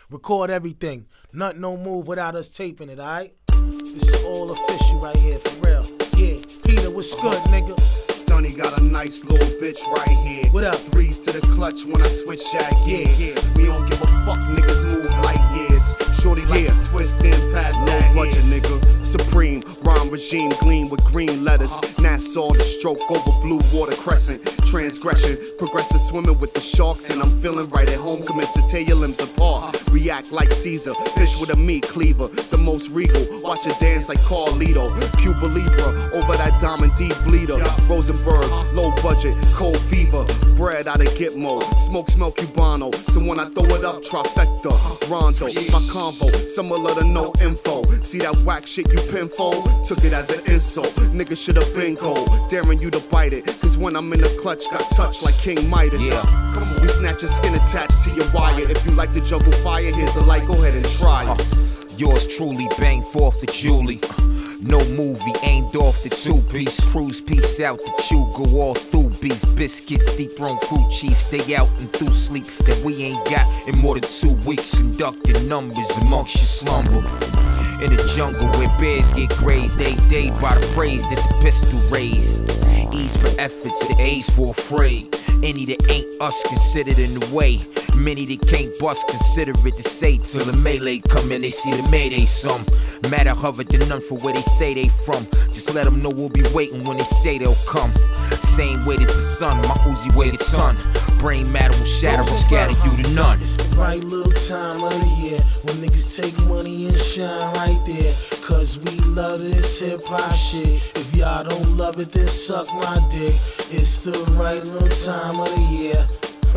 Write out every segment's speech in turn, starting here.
Record everything. Nothing no move without us taping it, alright? This is all official right here, for real. Yeah, Peter, what's good, nigga? Dunny got a nice little bitch right here. What up? Threes to the clutch when I switch that gear. Yeah. We don't give a fuck, niggas move like years. Shorty like to twist and pass that budget, nigga. Supreme, rhyme regime, gleam with green letters. Nassau, the stroke over blue water crescent. Transgression, progressive swimming with the sharks. And I'm feeling right at home, commence to tear your limbs apart. React like Caesar, fish with a meat cleaver. The most regal, watch it dance like Carlito. Cuba Libre, over that Diamond D bleeder. Rosenberg, low budget, cold fever. Bread out of Gitmo, smoke smell Cubano. So when I throw it up, trifecta, Rondo. My convo, similar to no info. See that whack shit you pinfold? Took it as an insult. Nigga should have been cold, daring you to bite it. Cause when I'm in the clutch, got touched like King Midas. Yeah. Come on. We snatch your skin attached to your wire. If you like to juggle fire, here's a light, go ahead and try it. Yours truly, bang forth the Julie. No movie aimed off the two-piece. Cruise peace out the chew, go all through beef. Biscuits, dethrone crew chief. Stay out and through sleep that we ain't got in more than 2 weeks. Conducting numbers amongst your slumber. In the jungle where bears get grazed, they day by the praise that the pistol raised. E's for efforts, the A's for afraid. Any that ain't us considered in the way. Many that can't bust consider it to say till the melee come in, they see the mayday some. Matter hover than none for where they say they from. Just let them know we'll be waiting when they say they'll come. Same weight as the sun, my Uzi weighed a ton. Brain matter will shatter and scatter you to none. It's the right little time of the year when niggas take money and shine right there. Cause we love this hip hop shit. If y'all don't love it, then suck my dick. It's the right little time of the year.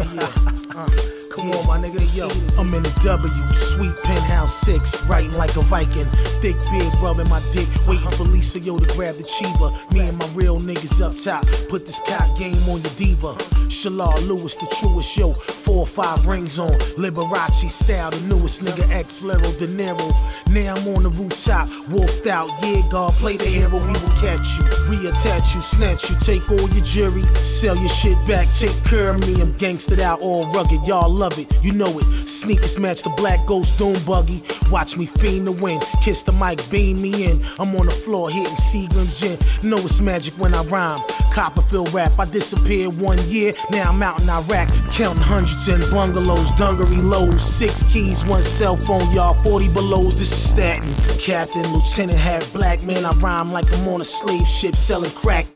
Come on, my nigga, yo. I'm in the W, sweet penthouse 6, writing like a Viking. Thick beard, rubbing my dick, waiting for Lisa, yo, to grab the Chiba. Me and my real niggas up top, put this cock game on your diva. Shalar Lewis, the truest, yo. 4 or 5 rings on, Liberace style, the newest nigga, ex-Lero De Niro. Now I'm on the rooftop, wolfed out, yeah, God, play the hero, we will catch you. Reattach you, snatch you, take all your jewelry, sell your shit back, take care of me. I'm gangstered out, all rugged, y'all love it, you know it. Sneakers match the Black Ghost Doom buggy. Watch me fiend to win. Kiss the mic, beam me in. I'm on the floor hitting Seagram's gin. Know it's magic when I rhyme. Copperfield rap, I disappeared 1 year. Now I'm out in Iraq, counting hundreds in bungalows, dungaree lows. 6 keys, 1 cell phone, y'all 40 belows. This is Staten. Captain, lieutenant, half black man. I rhyme like I'm on a slave ship selling crack.